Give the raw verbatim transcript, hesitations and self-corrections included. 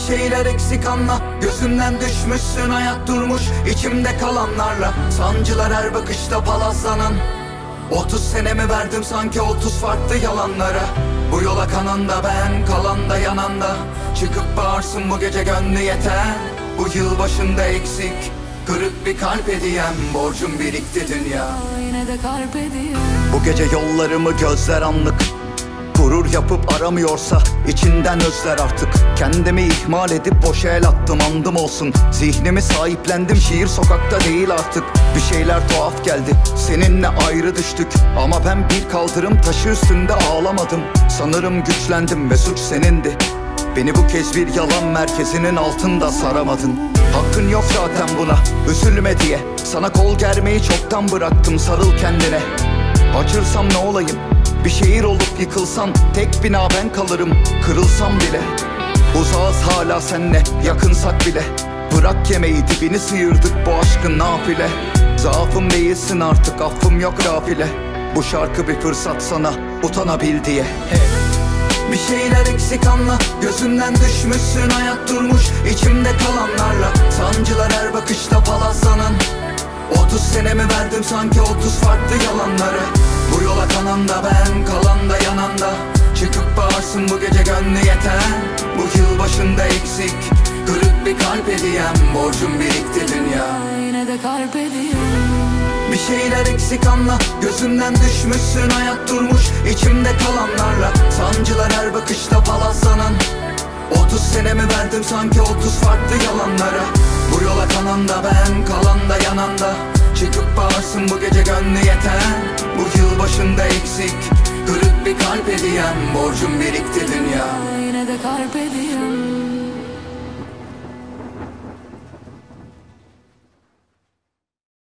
şeyler eksik anla. Gözümden düşmüşsün, hayat durmuş içimde kalanlarla. Sancılar her bakışta palazlanan. Otuz senemi verdim sanki otuz farklı yalanlara. Bu yola kanan da ben, kalan da yananda. Çıkıp bağırsın bu gece gönlü yeten. Bu yıl başında eksik, kırık bir kalp hediyem. Borcum birikti dünya, yine de carpe diem. bu gece yollarımı gözler anlık. Gurur yapıp aramıyorsa içinden özler artık. Kendimi ihmal edip boşa el attım, andım olsun. Zihnimi sahiplendim, şiir sokakta değil artık. Bir şeyler tuhaf geldi, seninle ayrı düştük. Ama ben bir kaldırım taşı üstünde ağlamadım. Sanırım güçlendim ve suç senindi. Beni bu kez bir yalan merkezinin altında saramadın. Hakkın yok zaten buna, üzülme diye. Sana kol germeyi çoktan bıraktım, sarıl kendine. Açırsam ne olayım? Bir şehir olup yıkılsan, tek bina ben kalırım, kırılsam bile. Uzağız hala senle, yakınsak bile. Bırak yemeği, dibini sıyırdık bu aşkın nafile. Zaafım değilsin artık, affım yok nafile. Bu şarkı bir fırsat sana, utanabil diye. Hey. Bir şeyler eksik anla. Gözümden düşmüşsün, hayat durmuş içimde kalanlarla. Sancılar her bakışta palazlanan. Otuz senemi verdim sanki otuz farklı yalanlara. Bu yola kanan da ben, kalan da yananda. Çıkıp bağırsın bu gece gönlü yeten. Bu yıl başında eksik, kırık bir kalp hediyem. Borcum birikti dünya, yine de carpe diem. bir şeyler eksik anla. Gözümden düşmüşsün, hayat durmuş içimde kalanlarla. Sancılar her bakışta palazlanan. Otuz senemi verdim sanki otuz farklı yalanlara. Bu yola kanan da ben, kalan da yananda. Çıkıp bağırsın bu gece gönlü yeten. Bu yıl başında eksik, kırık bir kalp hediyem. Borcum birikti dünya, yine de carpe diem.